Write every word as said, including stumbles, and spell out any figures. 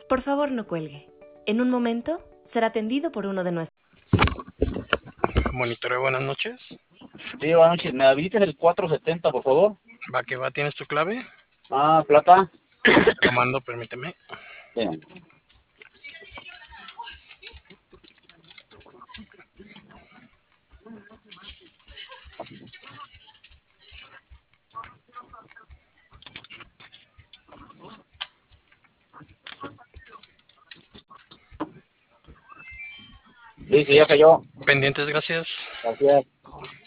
Por favor, no cuelgue. En un momento será atendido por uno de nuestros... Monitoreo, buenas noches. Sí, buenas noches. ¿Me habilitas el cuatrocientos setenta, por favor? Va que va, ¿tienes tu clave? Ah, plata. Te lo mando, permíteme. Bien. Sí, sí, ya cayó. Pendientes, gracias. Gracias.